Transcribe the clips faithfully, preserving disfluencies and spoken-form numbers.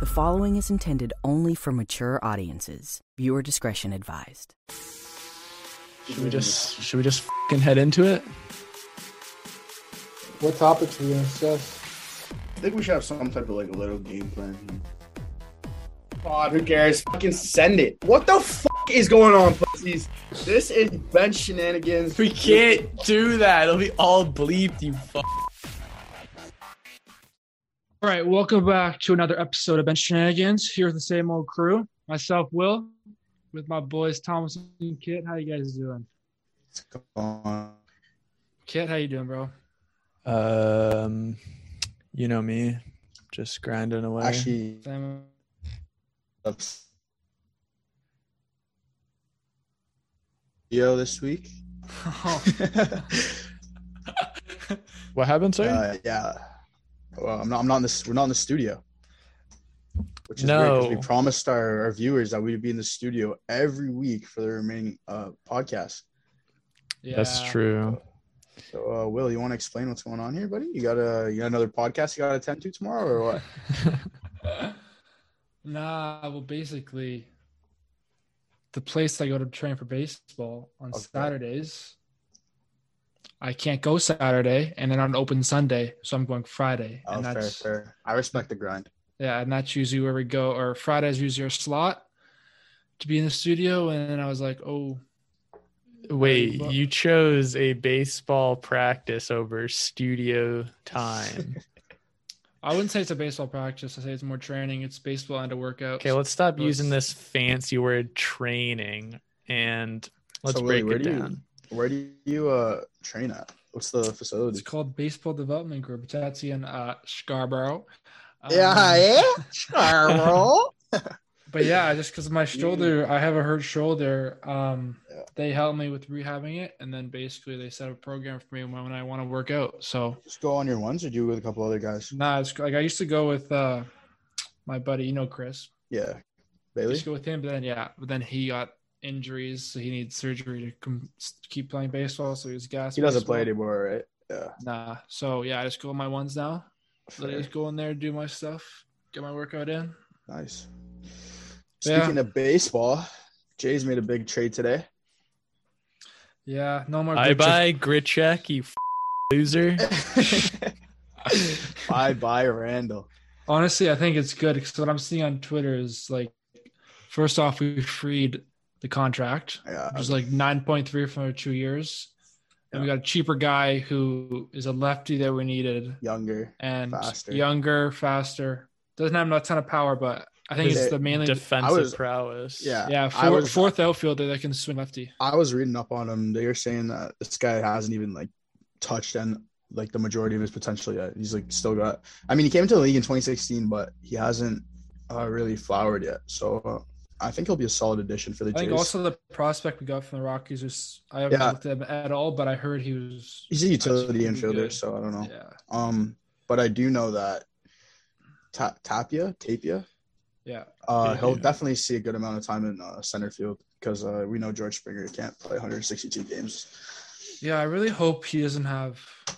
The following is intended only for mature audiences. Viewer discretion advised. Should we just should we just fucking head into it? What topics are we gonna discuss? I think we should have some type of like a little game plan. God, who cares? Fucking send it. What the fuck is going on, pussies? This is bench shenanigans. We can't do that. It'll be all bleeped, you fuck. All right, welcome back to another episode of Bench Shenanigans. Here with the same old crew. Myself, Will, with my boys Thomas and Kit. How you guys doing? What's going on? Kit, how you doing, bro? Um, you know me, just grinding away. Actually, Same. that's video this week. What happened, sir? Uh, yeah. Well, I'm not. I'm not in this. We're not in the studio, which is No. weird because we promised our, our viewers that we'd be in the studio every week for the remaining uh, podcast. Yeah. That's true. So, uh, Will, you want to explain what's going on here, buddy? You got a you got another podcast you got to attend to tomorrow, or what? Nah, well, basically, the place I go to train for baseball on Okay. Saturdays, I can't go Saturday, and then on open Sunday, so I'm going Friday. Oh, and fair, that's fair. I respect the grind. yeah, and that's usually where we go. Or Friday's usually our slot to be in the studio, and then I was like, oh, Wait, What? you chose a baseball practice over studio time. I wouldn't say it's a baseball practice. I say it's more training. It's baseball and a workout. Okay, let's stop So using it's- this fancy word training and let's So, Willie, break where it do you- down. Where do you uh, train at? What's the facility? It's called Baseball Development Group. It's actually in uh, Scarborough. Um, yeah, Scarborough. But yeah, just because of my shoulder, I have a hurt shoulder. Um, Yeah. They helped me with rehabbing it, and then basically they set up a program for me when, when I want to work out. So Just go on your ones, or do you with a couple other guys? nah, it's like I used to go with uh, my buddy, you know, Chris. Yeah, I Bailey. used to go with him, but then yeah, but then he got injuries, so he needs surgery to com- keep playing baseball. So he was gassed. He doesn't baseball. play anymore, right? Yeah. Nah. So yeah, I just go on my ones now. So I Fair. just go in there, do my stuff, get my workout in. Nice. Yeah. Speaking of baseball, Jay's made a big trade today. Yeah, no more. Bye big bye, Gritcheck, you f- loser. bye bye, Randall. Honestly, I think it's good because what I'm seeing on Twitter is like, first off, we freed the contract, Yeah. which is like nine point three for two years. And we got a cheaper guy who is a lefty that we needed Younger. and Faster. younger, faster. Doesn't have a ton of power, but I think it's Is the it mainly Defensive I was- prowess. Yeah. yeah I four, was- fourth outfielder that can swing lefty. I was reading up on him. They were saying that this guy hasn't even like touched and like the majority of his potential yet. He's like still got. I mean, he came to the league in twenty sixteen, but he hasn't uh, really flowered yet. So uh, I think he'll be a solid addition for the I think Jays. also the prospect we got from the Rockies was I haven't Yeah. looked at him at all, but I heard he was He's a utility actually pretty infielder, good. so I don't know. Yeah, Um, but I do know that Ta- Tapia, Tapia, yeah. uh, Yeah, he'll yeah. definitely see a good amount of time in uh, center field because uh, we know George Springer can't play one hundred sixty-two games. Yeah, I really hope he doesn't have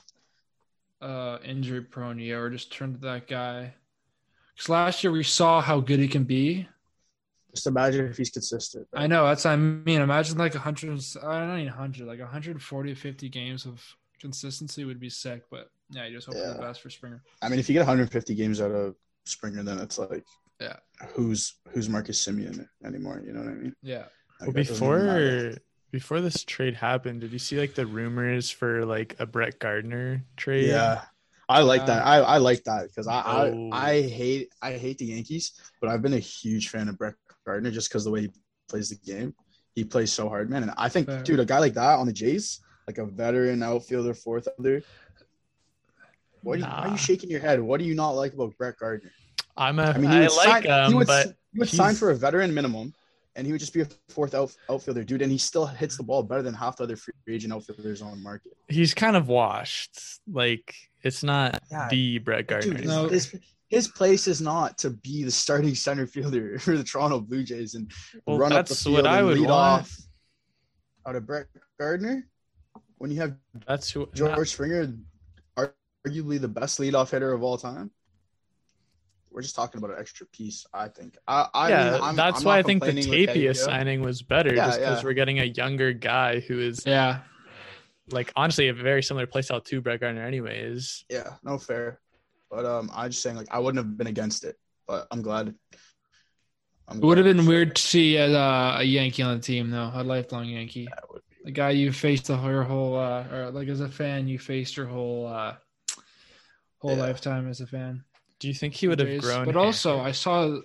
uh injury prone year or just turn to that guy. Because last year we saw how good he can be. Just imagine if he's consistent. I know that's what I mean. Imagine like a hundred, I don't need hundred, like one hundred forty, fifty games of consistency would be sick. But yeah, you just hope for Yeah. the best for Springer. I mean, if you get one hundred fifty games out of Springer, then it's like, Yeah. who's who's Marcus Simeon anymore? You know what I mean? Yeah. Like, Well, that doesn't even matter. before before this trade happened, did you see like the rumors for like a Brett Gardner trade? Yeah, I like Yeah. that. I, I like that because I, Oh. I I hate I hate the Yankees, but I've been a huge fan of Brett Gardner just because the way he plays the game. He plays so hard, man. And I think, Fair. dude, a guy like that on the Jays, like a veteran outfielder, fourth outfielder. What are you, why are Nah. you shaking your head? What do you not like about Brett Gardner? I'm a. I I mean, he would like sign, he him, would, but he would sign he's- for a veteran minimum, and he would just be a fourth out, outfielder, dude. And he still hits the ball better than half the other free agent outfielders on the market. he's kind of washed. Like it's not Yeah. the Brett Gardner. Dude, No. his, his place is not to be the starting center fielder for the Toronto Blue Jays and Well, run up the that's field what I and would lead want. off out of Brett Gardner. When you have That's who. George Springer, arguably the best leadoff hitter of all time. we're just talking about an extra piece. I think. I, I yeah, mean, I'm, that's I'm why not I think the complaining with Tapia Tapia. signing was better, Yeah, just because yeah. we're getting a younger guy who is Yeah. like honestly a very similar playstyle to Brett Gardner, anyways. Yeah, no fair. But um, I'm just saying, like, I wouldn't have been against it, but I'm glad. I'm It would have glad been for weird sure. to see a, uh, a Yankee on the team, though, a lifelong Yankee. That would be- The guy you faced the your whole, uh, or like as a fan, you faced your whole, uh, whole Yeah. lifetime as a fan. Do you think he would have Jays. grown? But also, hair? I saw.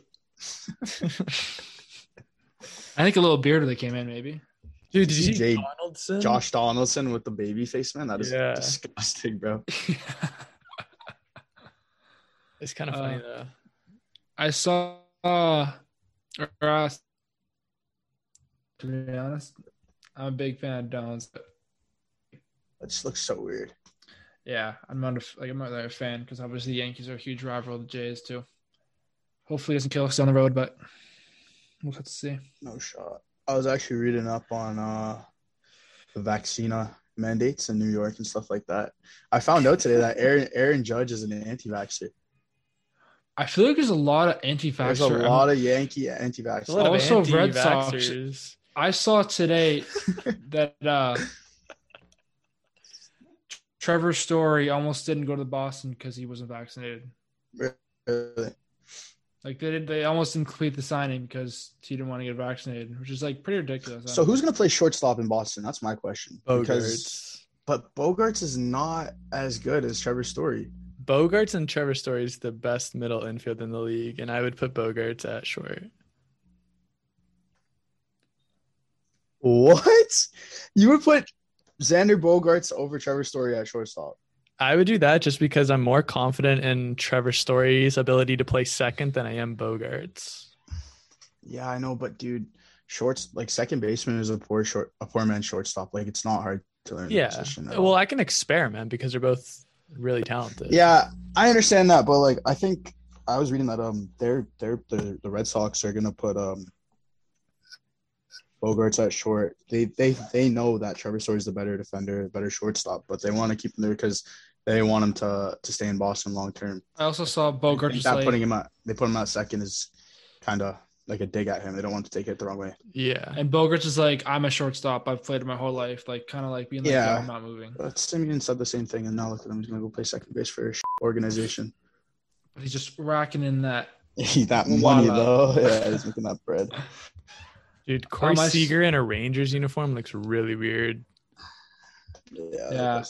I think a little beard that came in, maybe. Dude, did you see Jay- Donaldson? Josh Donaldson with the baby face, man. That is Yeah. disgusting, bro. It's kind of Uh, funny though. I saw. Uh, or, uh, to be honest, I'm a big fan of Donaldson. That just looks so weird. Yeah, I'm not a, like I'm not a fan because obviously the Yankees are a huge rival of the Jays too. Hopefully, it doesn't kill us down the road, but we'll have to see. No shot. I was actually reading up on uh, the vaccina mandates in New York and stuff like that. I found out today that Aaron Aaron Judge is an anti-vaxxer. I feel like there's a lot of There's a anti-vaxxer. lot of Yankee A lot anti-vaxxers. of Also, Red Sox- anti-vaxxers. I saw today that uh, Trevor Story almost didn't go to Boston because he wasn't vaccinated. Really. Like they did, they almost didn't complete the signing because he didn't want to get vaccinated, which is like pretty ridiculous. So who's gonna play shortstop in Boston? That's my question. Because Bogarts. but Bogarts is not as good as Trevor Story. Bogarts and Trevor Story is the best middle infield in the league, and I would put Bogarts at short. What? You would put Xander Bogarts over Trevor Story at shortstop? I would do that just because I'm more confident in Trevor Story's ability to play second than I am Bogarts. Yeah, I know, but dude, shorts like second baseman is a poor short a poor man shortstop. Like it's not hard to learn the Yeah. position at Well, all. I can experiment because they're both really talented. Yeah, I understand that, but like I think I was reading that um they're they're the, the Red Sox are gonna put um Bogarts at short. They they they know that Trevor Story is the better defender, better shortstop, but they want to keep him there because they want him to to stay in Boston long term. I also saw I Bogart think just that like putting him at they put him at second is kind of like a dig at him. They don't want to take it the wrong way. Yeah. and Bogarts is like, I'm a shortstop. I've played it my whole life. Like kind of like being like, Yeah. yeah. I'm not moving. But Simeon said the same thing, and now look at him. He's gonna go play second base for a sh- organization. But he's just racking in that. that money Voila. though, yeah, he's making that bread. Dude, Corey Um, I s- Seager in a Rangers uniform looks really weird. Yeah, Yeah.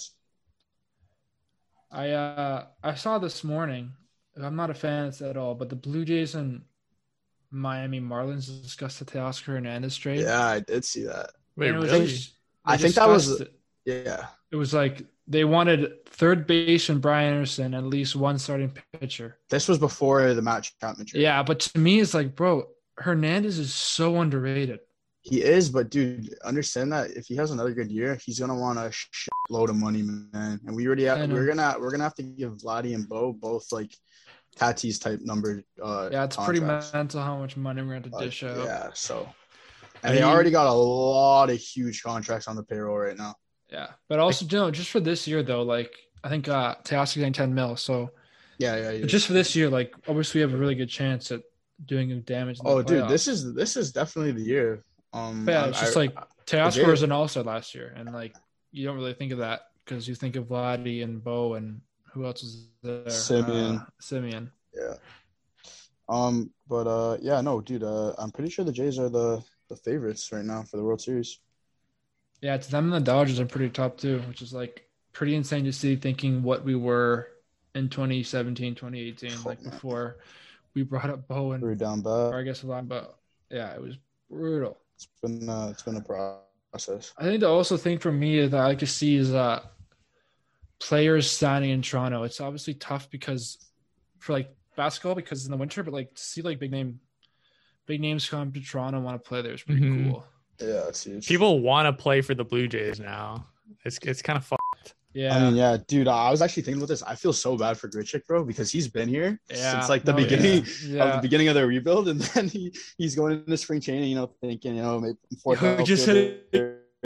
I uh I saw this morning. I'm not a fan of this at all, but the Blue Jays and Miami Marlins discussed the Teoscar Hernandez trade. yeah, I did see that. Wait, And it was really? just- I they think that was- discussed it. Yeah, It was like they wanted third baseman Brian Anderson and at least one starting pitcher. this was before the match Chapman trade. Yeah, but to me, it's like, bro, Hernandez is so underrated. He is, but dude, understand that if he has another good year, he's gonna want a load of money, man. And we already I have, know. we're gonna we're gonna have to give Vladdy and Bo both like Tatis type number. Uh, Yeah, it's pretty contracts. mental how much money we're going to Like, dish out. yeah, so Are and they you- already got a lot of huge contracts on the payroll right now. Yeah, but also, you know, just for this year though, like I think uh Teoscar's getting ten mil, so Yeah, yeah, yeah. but just for this year, like obviously we have a really good chance at doing damage. In the oh, dude, playoffs. this is this is definitely the year. Um, But yeah, I- it's just I- like Teoscar Jay- was an all-star last year, and like you don't really think of that because you think of Vladdy and Bo and who else was there? Simeon. Uh, Simeon. Yeah. Um, but uh, yeah, no, dude. Uh, I'm pretty sure the Jays are the the favorites right now for the World Series. Yeah, it's them and the Dodgers are pretty top too, which is like pretty insane to see. Thinking what we were in twenty seventeen, twenty eighteen, Oh, like man. before we brought up Bo and We're down or bad. I guess a lot, but yeah, it was brutal. It's been uh, it's been a process. I think the also thing for me that I like to see is uh players signing in Toronto. It's obviously tough because for like basketball because in the winter, but like to see like big name big names come to Toronto and want to play there is pretty Mhm. cool. Yeah, it's huge. People want to play for the Blue Jays now. It's it's kind of fun. Yeah. I mean, yeah, dude. I was actually thinking about this. I feel so bad for Grichuk, bro, because he's been here Yeah. since like the No, yeah. beginning Yeah. of the beginning of the rebuild, and then he he's going into spring training, you know, thinking, you know, maybe fourth We just outfielder, hit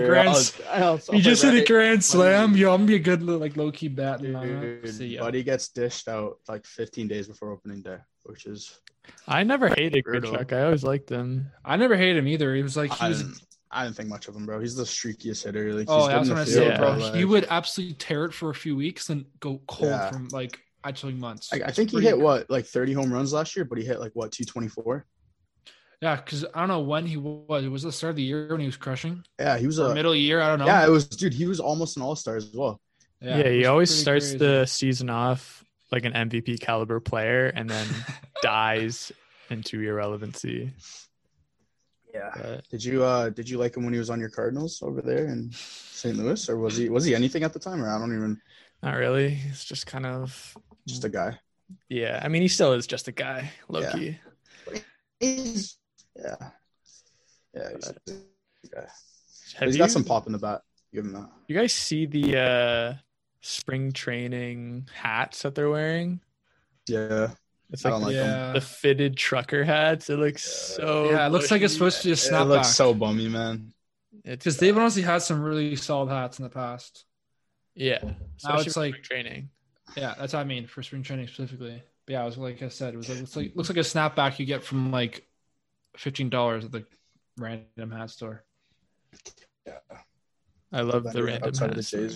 grand. I'll- I'll- You just hit a I'll- grand slam. Buddy- Yo, I'm gonna be a good like low key bat. in my- Dude, See ya. Buddy gets dished out like fifteen days before opening day, which is I never hated Brutal. Grichuk. I always liked him. I never hated him either. He was like he I was. didn't, I didn't think much of him, bro. He's the streakiest hitter. Like, Oh, he's good that's in what I the said, field, bro. but, He like, would absolutely tear it for a few weeks and go cold Yeah. from like actually months. I, I It's think he pretty- hit what like thirty home runs last year, but he hit like what two twenty-four. Yeah, because I don't know when he was. It was the start of the year when he was crushing. Yeah, he was Or a middle of the year. I don't know. yeah. It was dude. He was almost an all star as well. Yeah, it he was always pretty starts crazy. the season off like an M V P caliber player and then dies into irrelevancy. Yeah. But Did you uh did you like him when he was on your Cardinals over there in Saint Louis, or was he was he anything at the time? Or I don't even not really. He's just kind of just a guy. yeah. I mean, he still is just a guy, low Yeah. key. He's yeah yeah. He's a guy. Have He's you, got some pop in the bat. Give him that. you guys see the uh, spring training hats that they're wearing? Yeah. It's I like don't like the, them. yeah. the fitted trucker hats. It looks so. Yeah, it looks like it's bushy. supposed to be a It snapback. looks so bummy, man. It's Because they've honestly had some really solid hats in the past. yeah. Now especially it's for like- spring training. Yeah, that's what I mean for spring training specifically. But yeah, it was like I said, it was like looks like looks like a snapback you get from like fifteen dollars at the random hat store. Yeah. I love the Outside random of the hats. Jays.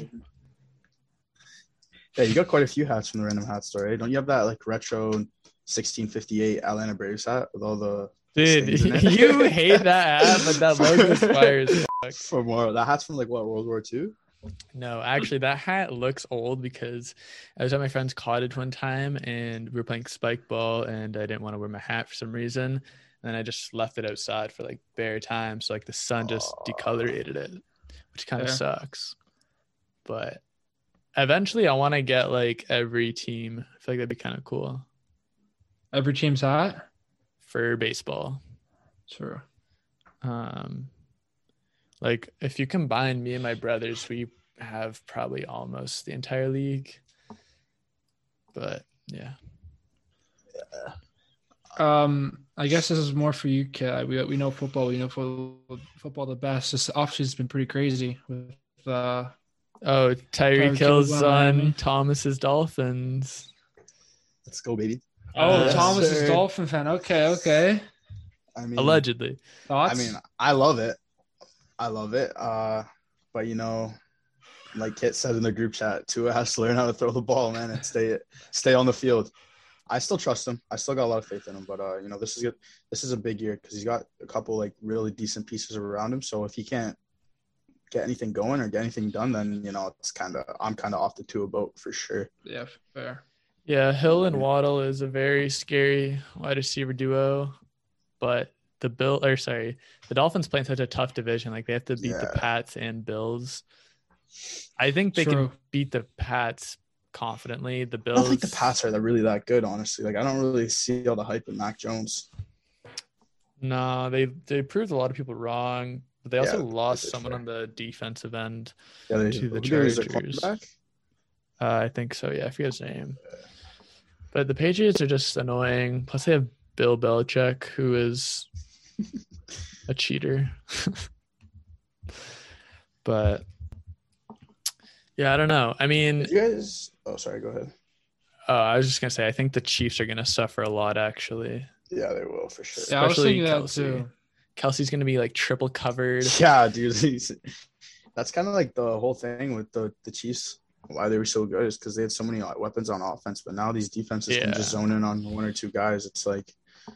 Yeah, you got quite a few hats from the random hat store, eh? Don't you have that like retro sixteen fifty-eight Atlanta Braves hat with all the Dude, stains in it? you hate that hat, but that logo is fire as fuck. For more, that hat's from like what, World War Two? No, actually, that hat looks old because I was at my friend's cottage one time and we were playing spike ball and I didn't want to wear my hat for some reason. And then I just left it outside for like bare time. So like the sun just Aw. decolorated it, which kind of Yeah. sucks. But eventually I want to get like every team. I feel like that'd be kind of cool Every team's hat. for baseball. True. Um, like if you combine me and my brothers, we have probably almost the entire league. But yeah, Um, I guess this is more for you, Kid. We we know football. We know fo- football the best. This offseason's been pretty crazy with uh oh, Tyreek Tyreek Hill's Hill's on Miami. son, Thomas's Dolphins. Let's go, baby. oh Yes, Thomas is sir. Dolphin fan. Okay, okay. I mean, Allegedly, Thoughts? I mean, I love it. I love it. Uh, but you know, like Kit said in the group chat, Tua has to learn how to throw the ball, man, and stay stay on the field. I still trust him. I still got a lot of faith in him. But uh, you know, this is good. This is a big year because he's got a couple like really decent pieces around him. So if he can't get anything going or get anything done, then you know it's kind of I'm kind of off the Tua boat for sure. yeah, fair. yeah, Hill and Waddle is a very scary wide receiver duo, but the Bill or sorry, the Dolphins play in such a tough division. Like they have to beat the Yeah. Pats and Bills. I think they True. can beat the Pats confidently. The I Bills. don't think the Pats are that really that good, honestly. Like I don't really see all the hype in Mac Jones. No, they they proved a lot of people wrong, but they also Yeah, lost that's someone fair. on the defensive end. Yeah, they, To the who is their Chargers. quarterback? Uh, I think so. Yeah, I forget his name. But the Patriots are just annoying. Plus, they have Bill Belichick, who is a cheater. But yeah, I don't know. I mean, Did you guys? Oh, sorry. Go ahead. uh, I was just gonna say, I think the Chiefs are gonna suffer a lot. Actually, Yeah, they will for sure. Yeah, I was Especially thinking that Kelsey. too. Kelsey's gonna be like triple covered. Yeah, dude. he's- That's kind of like the whole thing with the, the Chiefs. Why they were so good is because they had so many like, weapons on offense, but now these defenses can Yeah. just zone in on one or two guys. It's like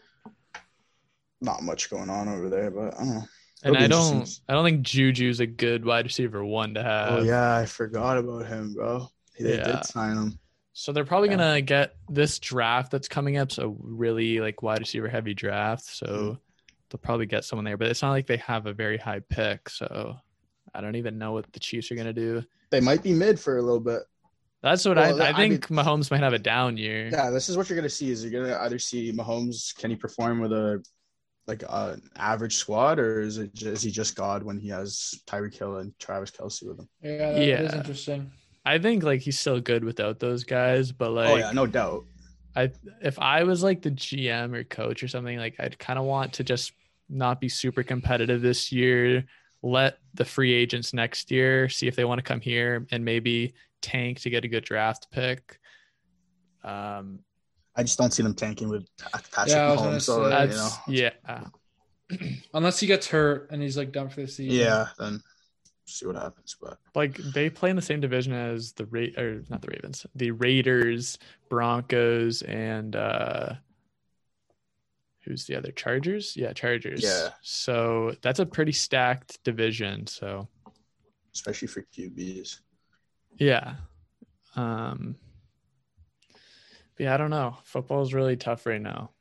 not much going on over there, but I don't know. And It'll I be don't, interesting. I don't think Juju's a good wide receiver one to have. Oh yeah, I forgot about him, bro. They Yeah. did sign him. So they're probably Yeah. gonna get this draft that's coming up. So really like wide receiver heavy draft. So Mhm. they'll probably get someone there, but it's not like they have a very high pick. So I don't even know what the Chiefs are gonna do. They might be mid for a little bit. That's what Well, I, I I think. mean- Mahomes might have a down year. Yeah, this is what you're gonna see. Is you're gonna either see Mahomes, can he perform with a like an average squad, or is it just, is he just God when he has Tyreek Hill and Travis Kelce with him? Yeah, that is Yeah. interesting. I think like he's still good without those guys, but like oh yeah, no doubt. I if I was like the G M or coach or something, like I'd kind of want to just not be super competitive this year. let the free agents next year see if they want to come here and maybe tank to get a good draft pick. Um, I just don't see them tanking with Patrick Yeah, I was Mahomes. gonna So say- you that's know, yeah. uh, Unless he gets hurt and he's like done for the season. yeah, then see what happens. But Like they play in the same division as the Ra- or not the Ravens, the Raiders, Broncos, and uh, who's the other? Chargers? Yeah, Chargers. Yeah. So that's a pretty stacked division. So especially for Q Bs. yeah. Um. but yeah, I don't know. Football is really tough right now.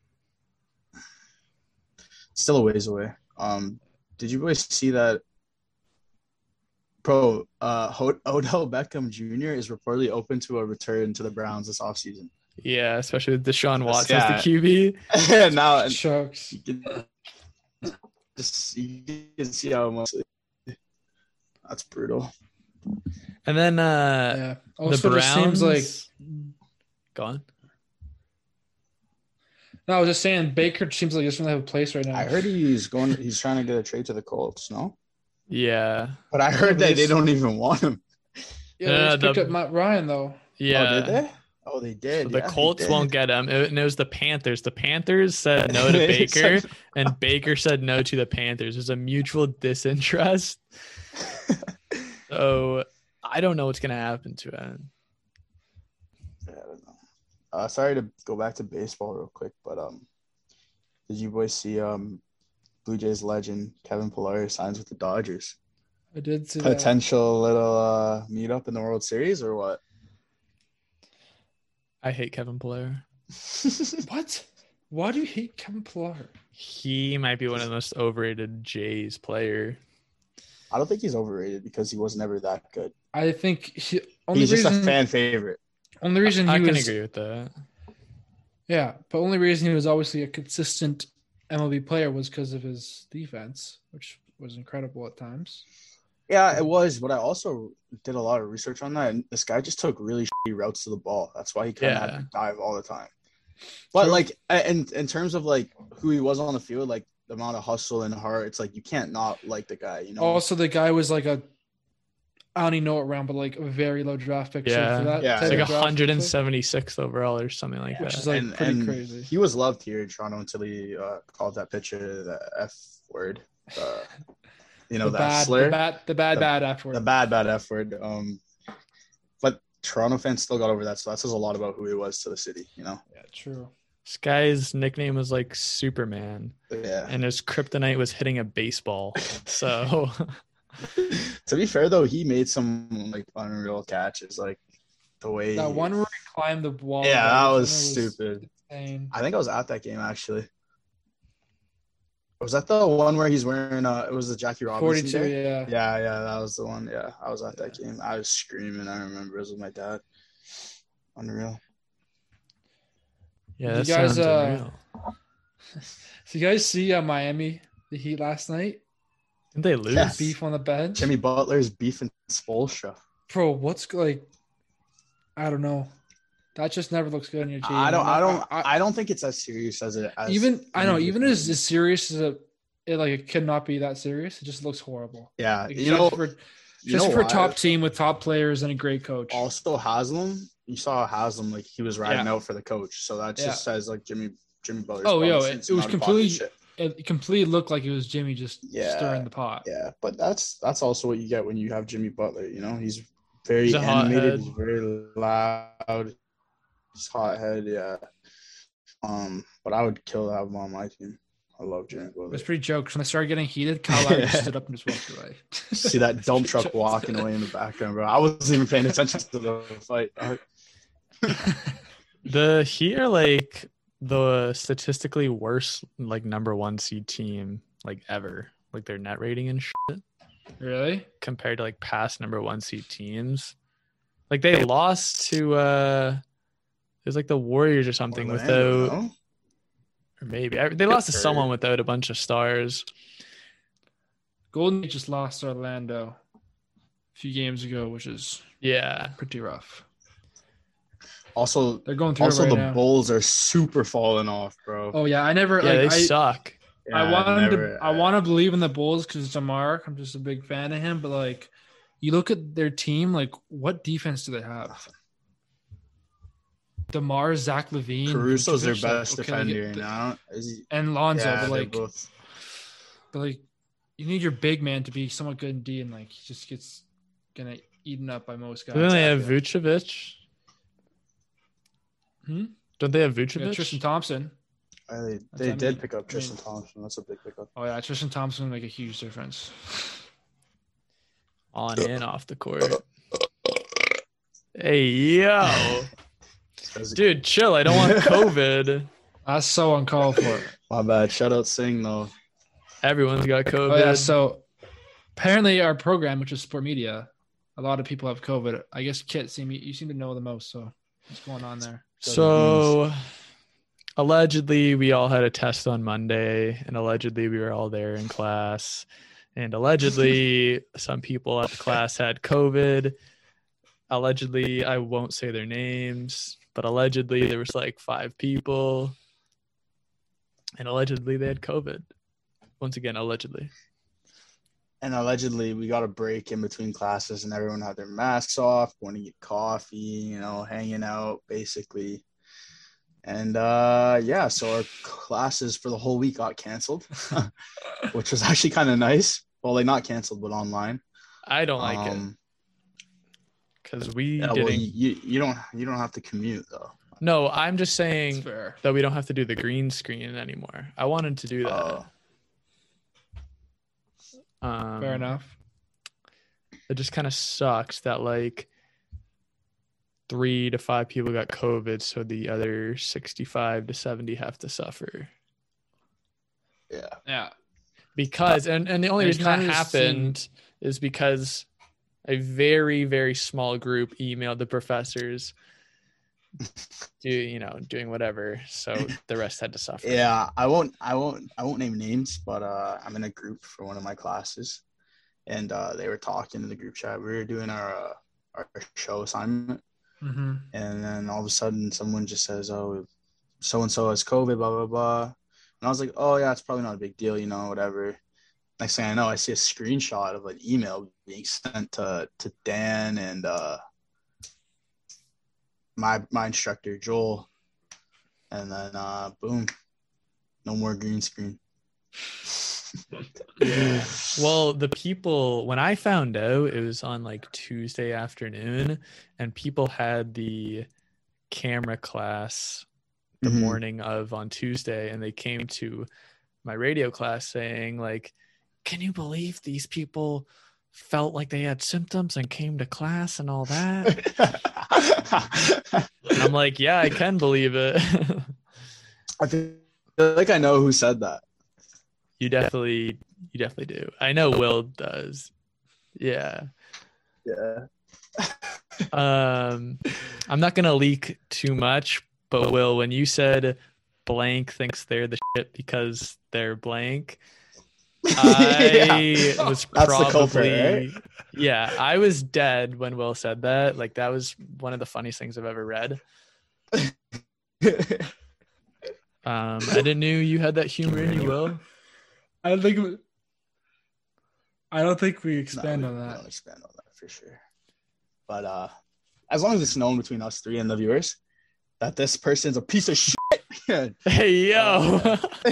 Still a ways away. Um, did you boys see that? Bro, uh, Ho- Odell Beckham Junior is reportedly open to a return to the Browns this offseason. Yeah, especially with Deshaun Watson Yeah. as the Q B. now, Shucks. you can just you can see how much that's brutal. And then uh, Yeah. the Also, it Browns. just seems like Go on. no. I was just saying Baker seems like he doesn't really have a place right now. I heard he's going. He's trying to get a trade to the Colts. No, Yeah. but I heard that they He's- don't even want him. Yeah, No, they no, just picked the- up Matt Ryan though. Yeah. Oh, did they? Oh, they did. So the Yeah, they Colts did. won't get him. It, and it was the Panthers. The Panthers said no to They Baker, said- and Baker said no to the Panthers. There's a mutual disinterest. So I don't know what's gonna happen to him. Yeah, I don't know. Uh, sorry to go back to baseball real quick, but um, did you boys see um, Blue Jays legend Kevin Pillar signs with the Dodgers? I did see that. Potential little uh meetup in the World Series or what? I hate Kevin Pillar. What? Why do you hate Kevin Pillar? He might be one of the most overrated Jays player. I don't think he's overrated because he was never that good. I think he only He's reason just a fan favorite. only reason he I can was agree with that. yeah, but only reason he was obviously a consistent M L B player was because of his defense, which was incredible at times. Yeah, it was, but I also did a lot of research on that, and this guy just took really shitty routes to the ball. That's why he kind of Yeah. had to dive all the time. But True. like, in in terms of like who he was on the field, like the amount of hustle and heart, it's like you can't not like the guy. You know, Also, the guy was like a I don't even know it round, but like a very low draft pick. So Yeah. for that Yeah. type It's like of draft pick, one hundred seventy-sixth overall or something like which that. is like And- pretty and crazy. he was loved here in Toronto until he uh, called that pitcher the F word. Uh, you know the that bad, slur, the bad, the bad, The- bad afterward. the bad bad F word. Um, but Toronto fans still got over that, so that says a lot about who he was to the city. You know, Yeah, true. This guy's nickname was like Superman, yeah. and his kryptonite was hitting a baseball. So To be fair though, he made some like unreal catches, like the way. That one where he climbed the wall. Yeah, that one was stupid. insane. I think I was at that game actually. Was that the one where he's wearing? Uh, it was the Jackie Robinson. Forty-two. day? Yeah. Yeah, yeah, that was the one. Yeah, I was at that game. I was screaming. I remember it was with my dad. Unreal. yeah, You that guys, sounds uh, unreal. So you guys see uh, Miami, the Heat last night? Didn't they lose? Yes. Beef on the bench. Jimmy Butler's beefing Spoelstra. Bro, what's like? I don't know. That just never looks good on your team. I don't. I don't. I- I don't think it's as serious as it. As even I know, even as, as serious as it, it like it could not be that serious. It just looks horrible. Yeah, Like, you just know. for, you just know for a why? top team with top players and a great coach. Also, Haslam. You saw Haslam like he was riding Yeah. out for the coach, so that just Yeah. says like Jimmy Jimmy Butler. Oh, yo, it- it was completely- Shit. It completely looked like it was Jimmy just Yeah. stirring the pot. Yeah, but that's that's also what you get when you have Jimmy Butler. You know, he's very He's a animated. hothead. He's very loud. He's hothead. Yeah. Um, but I would kill to have him on my team. I love Jimmy It Butler. was pretty jokes. When they started getting heated, Kyle Lowry just stood up and just walked away. See that dump truck walking away in the background, bro. I wasn't even paying attention to the fight. I- The Heat are like the statistically worst like number one seed team like ever. Like their net rating and shit Really? compared to like past number one seed teams. Like they lost to uh it was like the Warriors or something Orlando, without no? or maybe I, they lost to Pittsburgh. someone without a bunch of stars. Golden State just lost to Orlando a few games ago, which is Yeah. pretty rough. Also, They're going through also it right the now. Bulls are super falling off, bro. Oh yeah, I never Yeah, like they I, suck. I Yeah, want never- to. I want to believe in the Bulls because it's Amar. I'm just a big fan of him. But like, you look at their team. Like, what defense do they have? DeMar, Zach LaVine, Caruso's their Vucevic, like, best okay, defender you get- now. Is he? and Lonzo. Yeah, but they're like, both. but like, you need your big man to be somewhat good in D, and like, he just gets gonna eaten up by most guys. Don't they I have feel. Vucevic? Hmm? Don't they have Yeah, Vucevic? Tristan Thompson. Uh, they what they I did mean. pick up I Tristan mean- Thompson. That's a big pickup. Oh yeah, Tristan Thompson would make a huge difference. On and off the court. Hey yo, dude, chill. I don't want COVID. That's so uncalled for. My bad. Shout out Singh though. Everyone's got COVID. Oh yeah, so apparently our program, which is sport media, a lot of people have COVID. I guess Kit, seem you seem to know the most. So what's going on there? So allegedly we all had a test on Monday, and allegedly we were all there in class, and allegedly some people at the class had COVID. Allegedly, I won't say their names, but allegedly there was like five people, and allegedly they had COVID. Once again, allegedly. And allegedly, we got a break in between classes, and everyone had their masks off, going to get coffee, you know, hanging out, basically. And uh, yeah, so our classes for the whole week got canceled, which was actually kind of nice. Well, like not canceled, but online. I don't like it Um, because we yeah, didn't. well, you, you don't you don't have to commute though. No, I'm just It's saying fair. that we don't have to do the green screen anymore. I wanted to do that. Oh. Um, Fair enough. It just kind of sucks that like three to five people got COVID, so the other sixty-five to seventy have to suffer. Yeah. Yeah. Because and, and the only It reason that kinda happened is because a very, very small group emailed the professors do you know, doing whatever. So the rest had to suffer. Yeah, I won't I won't I won't name names, but uh I'm in a group for one of my classes, and uh they were talking in the group chat. We were doing our uh, our show assignment, Mm-hmm. and then all of a sudden someone just says, "Oh, so and so has COVID, blah blah blah," and I was like, "Oh yeah, it's probably not a big deal, you know, whatever." Next thing I know, I see a screenshot of an email being sent to to Dan and uh my my instructor Joel, and then uh boom, no more green screen. Yeah. Well, the people, when I found out, it was on like Tuesday afternoon, and people had the camera class the Mhm. morning of on Tuesday, and they came to my radio class saying like, can you believe these people felt like they had symptoms and came to class and all that? And I'm like, yeah, I can believe it. I feel like I know who said that. You definitely, you definitely do. I know Will does. Yeah. Yeah. Um, I'm not gonna leak too much, but Will, when you said blank thinks they're the shit because they're blank, I was That's the probably culprit, right? yeah, I was dead when Will said that. Like that was one of the funniest things I've ever read. Um, I didn't know you had that humor in you, Will. I don't think. I don't think we No, expand we on that. don't expand on that for sure. But uh, as long as it's known between us three and the viewers that this person's a piece of shit. Yeah. Hey yo.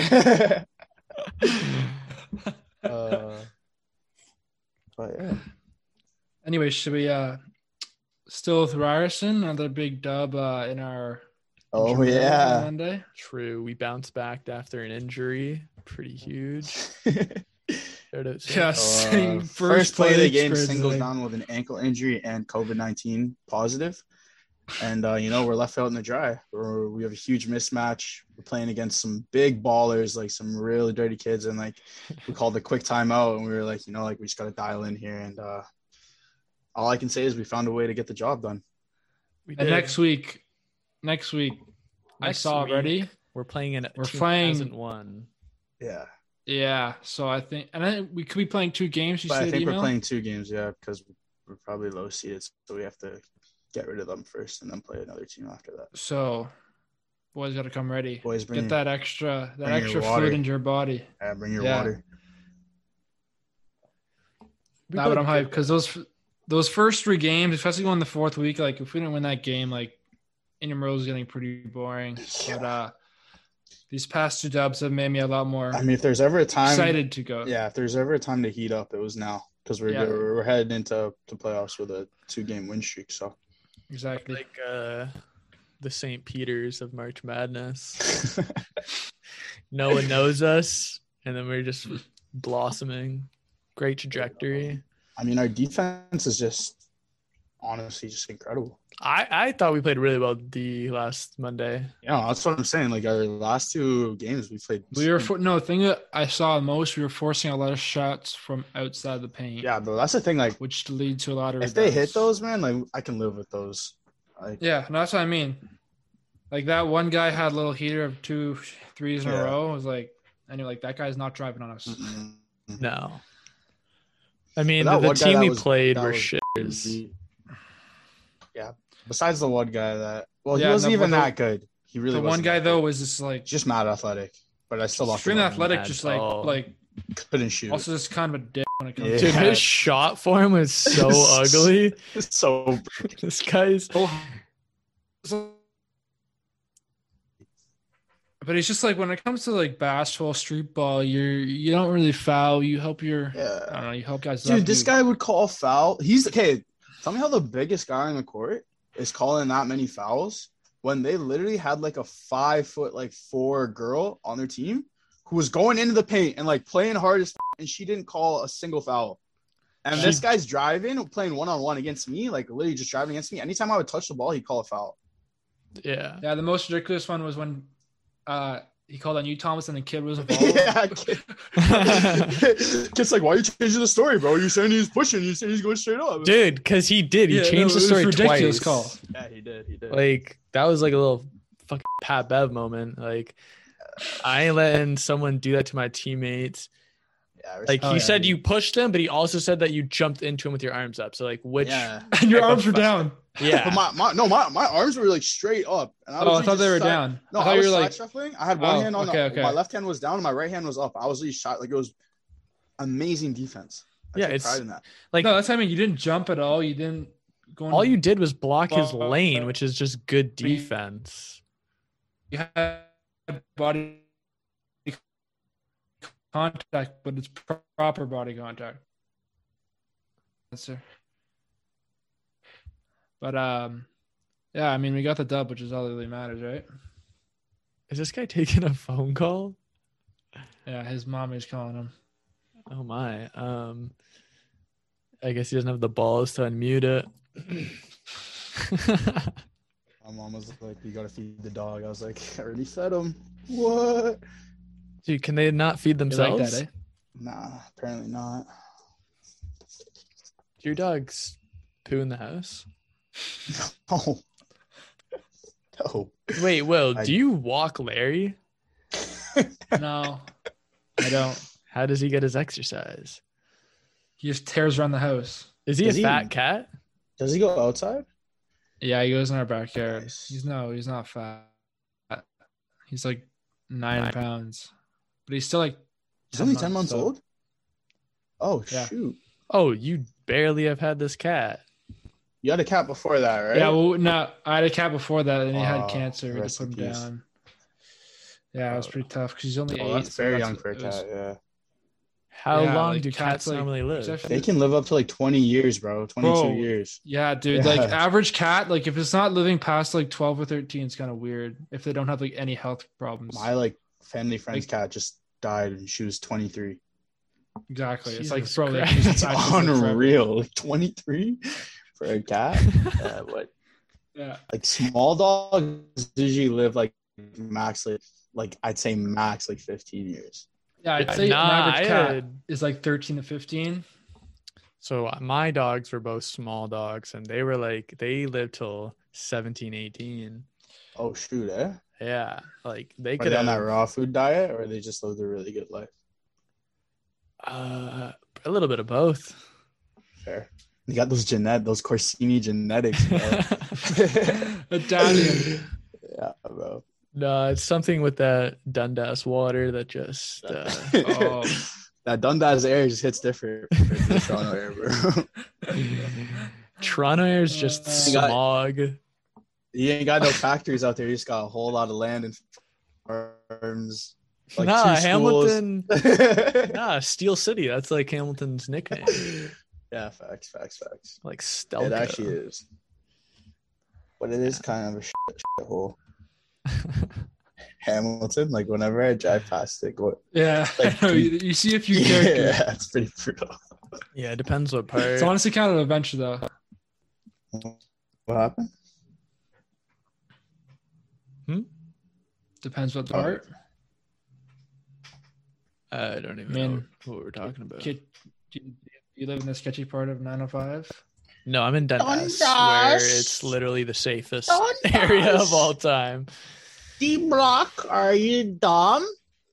uh, but yeah. Anyway, should we uh still with Ryerson, another big dub uh in our Oh intro on yeah. Monday. True. We bounced back after an injury. Pretty huge. Shout out to- Yeah, Uh, same first play of the game, experience Singh goes today. down with an ankle injury and COVID nineteen positive. And, uh, you know, we're left out in the dry. We're, we have a huge mismatch. We're playing against some big ballers, like some really dirty kids. And, like, we called a quick timeout, and we were like, you know, like, we just got to dial in here. And uh, all I can say is we found a way to get the job done. We And did. next week, next week, I Next saw week, already. We're playing in We're two playing- thousand one. Yeah. Yeah, so I think, and then we could be playing two games. You But I said think email? we're playing two games, yeah, because we're probably low seeded. So we have to get rid of them first and then play another team after that. So Boys got to come ready. Boys, bring Get your, that extra that bring your extra water. fluid into your body. yeah, bring your Yeah. water. We Nah, but I'm played hyped because those those first three games, especially going the fourth week, like if we didn't win that game, like Indian Rose is getting pretty boring. But uh, these past two dubs have made me a lot more I mean, if there's ever a time, excited to go. yeah, if there's ever a time to heat up, it was now because we're Yeah. we're, we're headed into the playoffs with a two game win streak. So Exactly. like uh, the Saint Peters of March Madness. No one knows us, and then we're just blossoming. Great trajectory. I mean, our defense is just honestly just incredible. I, I thought we played really well the last Monday. Yeah, that's what I'm saying. Like our last two games, we played. We were for, no the thing that I saw most. We were forcing a lot of shots from outside the paint. Yeah, but that's the thing. Like, which lead to a lot of. if they hit rebounds. those, man, like I can live with those. Like, Yeah, no, that's what I mean. Like that one guy had a little heater of two threes in Yeah. a row. I was like, I knew like that guy's not driving on us. mm-mm. No. I mean, But the, that the one guy team that we was- played that were was shitters. crazy. Yeah. Besides the one guy that, well, Yeah, he wasn't the- even the- that good. He really The one wasn't guy that though good. was just like just mad athletic, but I still lost. extremely athletic, At just like all. like Couldn't shoot. also just kind of a dick when it comes Yeah. Dude, to his shot form was so ugly. so This guy's But it's just like when it comes to like basketball, street ball, you're you don't really foul. You help your I yeah. don't know. You help guys. Dude, up. this You- guy would call foul. He's okay. Tell me how the biggest guy on the court is calling that many fouls when they literally had like a five foot like four girl on their team who was going into the paint and like playing hard as f- and she didn't call a single foul. And She- this guy's driving, playing one on one against me, like literally just driving against me. Anytime I would touch the ball, he'd call a foul. yeah. Yeah, the most ridiculous one was when uh he called on you, Thomas, and the kid was involved. Yeah, kid. Kid's like, why are you changing the story, bro? You're saying he's pushing. You saying he's going straight up. Dude, because he did. He Yeah, no, changed it the was story ridiculous twice. call. Yeah, he did. He did. Like, that was like a little fucking Pat Bev moment. Like, I ain't letting someone do that to my teammates. yeah, Like, Oh, he yeah, said dude. you pushed him, but he also said that you jumped into him with your arms up. So, like, which. yeah. And your Type arms of were fu- down. Yeah. But my, my no, my, my arms were like straight up. And I Oh, I was thought just they were side- down. No, I I, thought was you were side like, shuffling. I had one Oh, hand on okay, the, okay. my left hand was down, and my right hand was up. I was really shot. Like it was amazing defense. I Yeah, take it's- pride in that. Like, no, that's what I mean. You didn't jump at all. You didn't go. all into- you did was block his Well, lane, uh, which is just good defense. you had body contact, but it's pro- proper body contact. Yes, sir. But um, yeah, I mean, we got the dub, which is all that really matters, right? Is this guy taking a phone call? Yeah, his mom is calling him. Oh, my. Um, I guess he doesn't have the balls to unmute it. My mom was like, "You gotta feed the dog." I was like, "I already fed him." What? Dude, can they not feed You like themselves? that, eh? Nah, apparently not. Do your dogs poo in the house? No. No. Wait, Will, I- do you walk Larry? No, I don't. How does he get his exercise? He just tears around the house. Is he Does a he- fat cat? Does he go outside? Yeah, he goes in our backyard. Nice. He's no, he's not fat. He's like nine, Nine. pounds, but he's still like. He's only ten months so- old. Oh Yeah. shoot! Oh, you barely have had this cat. You had a cat before that, right? Yeah, well, no, I had a cat before that, and he Oh, had cancer. We rest just put in him peace. down. Yeah, it was pretty tough because he's only Oh, eight. that's so very that's- young for a it was- cat. Yeah. How Yeah, long like, do cats, cats like, normally live? except for They the- can live up to like twenty years, bro. Twenty-two Bro. years. Yeah, dude. Yeah. Like average cat, like if it's not living past like twelve or thirteen, it's kind of weird if they don't have like any health problems. My like family friend's Like- cat just died, and she was twenty-three. Exactly. It's Jesus like, bro, like, Christ. she's It's actually forever. unreal. Like twenty-three for a cat. uh, what? Yeah. Like small dogs usually live like max like like I'd say max like fifteen years. Yeah, I'd say Nah, an I average cat had- is like thirteen to fifteen. So my dogs were both small dogs, and they were like, they lived till seventeen, eighteen. Oh shoot, eh? Yeah, like they Are could they on have that raw food diet, or they just lived a really good life? uh, a little bit of both. Fair. You got those genet, those Corsini genetics, bro. Italian. Yeah, bro. No, it's something with that Dundas water that just. Uh, Oh, That Dundas air just hits different compared to the Toronto air, bro. Toronto air is just Uh, smog. You ain't got no factories out there. You just got a whole lot of land and farms. Like nah, two schools. Hamilton. Nah, Steel City. That's like Hamilton's nickname. Yeah, facts, facts, facts. Like Stelco. It actually is. But it is kind of a shit, shit hole. Hamilton, like whenever I drive past it, what? yeah. Like, I know, you, you see a few Yeah, characters. it's pretty brutal. Yeah, it depends what part. It's honestly kind of an adventure, though. What happened? Depends what Oh. part. I don't even Man, know what we're talking about. Kid, do you, do you live in the sketchy part of nine oh five? No, I'm in Dundas, Dundas. where it's literally the safest Dundas. area of all time. D Block, are you dumb?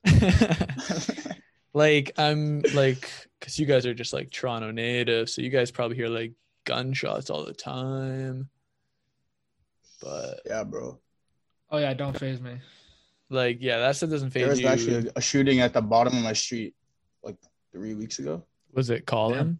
Like, I'm like, because you guys are just like Toronto native, so you guys probably hear like gunshots all the time. But Yeah, bro. Oh yeah, don't phase me. like, yeah, that stuff doesn't There phase was you. actually a, a shooting at the bottom of my street like three weeks ago. Was it Colin?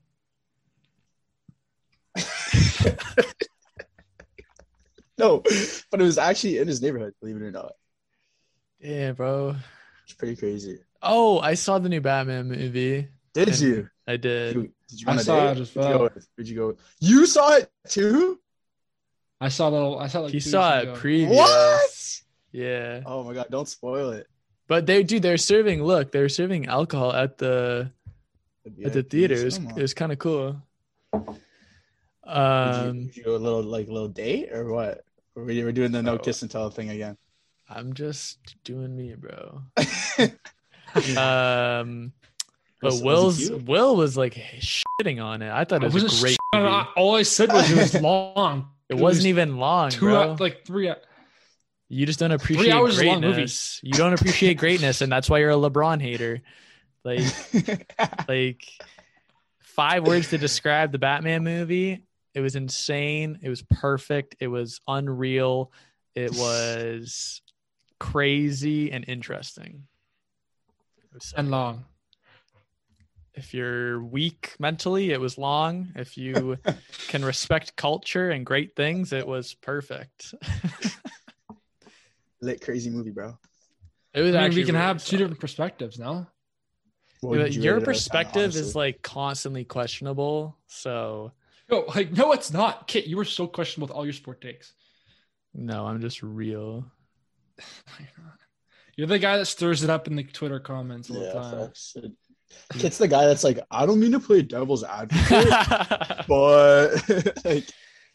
No, but it was actually in his neighborhood, believe it or not. Yeah, bro. It's pretty crazy. Oh, I saw the new Batman movie. Did And you? I did. Did you, did you I want to saw date? it as Where'd you well. go with? Where'd you go? You saw it too? I saw little. I saw like He two saw weeks it ago. previous. What? Yeah. Oh my god! Don't spoil it. But they, dude, they're serving. Look, they're serving alcohol at the at the theater. It was, it was kind of cool. Did you, Um, did you go a little like little date or what? Or we were doing the no Oh. kiss and tell thing again. I'm just doing me, bro. Um, but Was- was it Will's cute? Will was like shitting on it. I thought I it was a wasn't great shitting movie. on- all I said was it was long. It wasn't even long, two bro. hou- like three. hou- You just don't appreciate hours is a long movie. greatness. You don't appreciate greatness, and that's why you're a LeBron hater. Like, like five words to describe the Batman movie. It was insane. It was perfect. It was unreal. It was crazy and interesting. It was so and good. long. If you're weak mentally, it was long. If you can respect culture and great things, it was perfect. Lit crazy movie, bro. It was I mean, actually we can really have two solid. different perspectives now. What Yeah, would you your rate it out of ten, perspective is honestly? like constantly questionable. So No, like no, it's not. Kit, you were so questionable with all your sport takes. no, I'm just real. You're the guy that stirs it up in the Twitter comments all the Yeah, time. facts. Kit's the guy that's like, I don't mean to play devil's advocate, but like,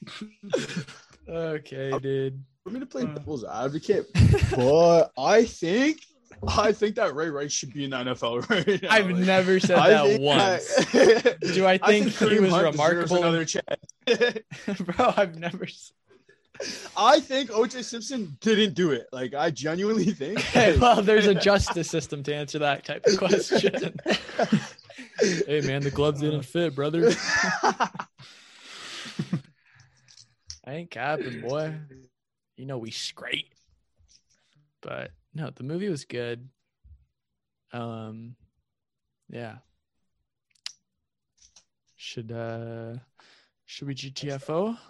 Okay, dude. I mean to play Uh. devil's advocate, but I think, I think that Ray Rice should be in the N F L right now. I've Like, never said I that think once. that- Do I think he Kareem was Hunt deserves remarkable? Another chance. Bro, I've never. s- I think O J Simpson didn't do it. Like, I genuinely think. Okay, well, there's a justice system to answer that type of question. Hey, man, the gloves didn't fit, brother. I ain't capping, boy. You know we straight. But no, the movie was good. Um, yeah. Should uh, should we G T F O?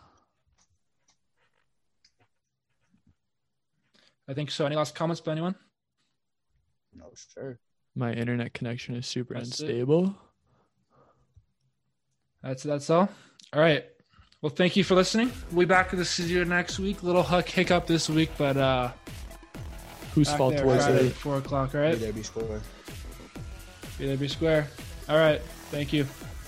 I think so. Any last comments by anyone? No, sure. My internet connection is super That's it. unstable. That's that's all. All right. Well, thank you for listening. We'll be back to the studio next week. Little huck hiccup this week, but uh, Whose back fault there was Friday it? at Four o'clock. All Be right. there, be square. Be there, be square. All right. Thank you.